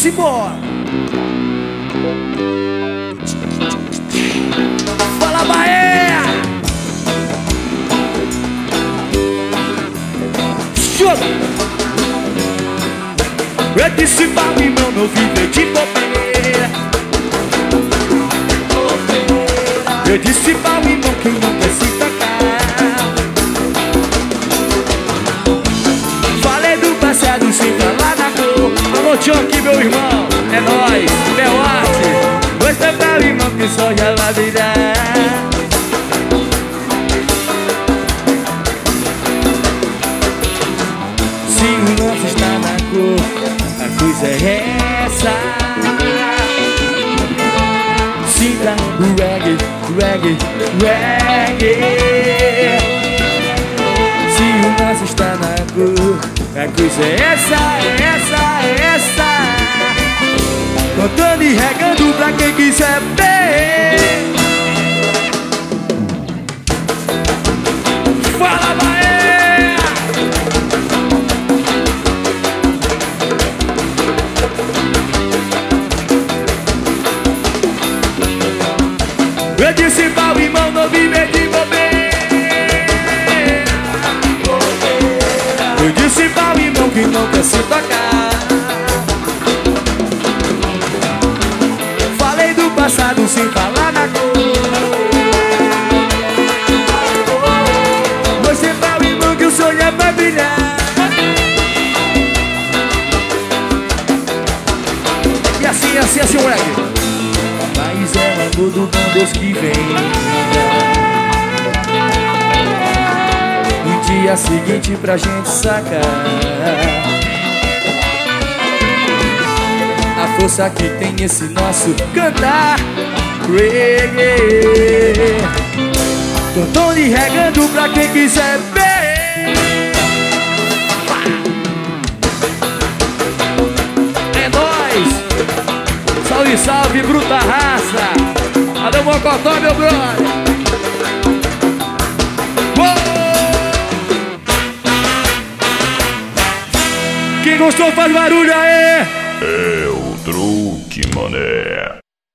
simbora. Fala, Bahia! Joga! Eu disse pra mim, meu, não viver de bobeira. Eu disse pra mim, irmão, que não quer se tocar. Falei do passado sem falar na cor. Alô, Tchonk, meu irmão, é nóis, meu arte. Mostra pra mim, irmão, que só já vai virar. Se o lance está na cor, a coisa é essa. Sinta o reggae, reggae, reggae. Se o lance está na cor, a coisa é essa, é essa, é essa. Cantando e regando pra quem quiser ver. Fala, Bahia! Eu disse pra o irmão não viver de bobeira. Eu disse pra o irmão que não quer se tocar. Falei do passado sem falar na cor. Mostrei pra o irmão que o sonho é pra brilhar. E assim, assim, assim, moleque. Mas é o amor do bom Deus que vem. No dia seguinte pra gente sacar a força que tem esse nosso cantar reggae. Cantando e regando pra quem quiser ver. É nóis! Salve, salve, bruta raça! Cadê o Mocotó, meu brother? Quem gostou faz barulho aí! É o truque, mané.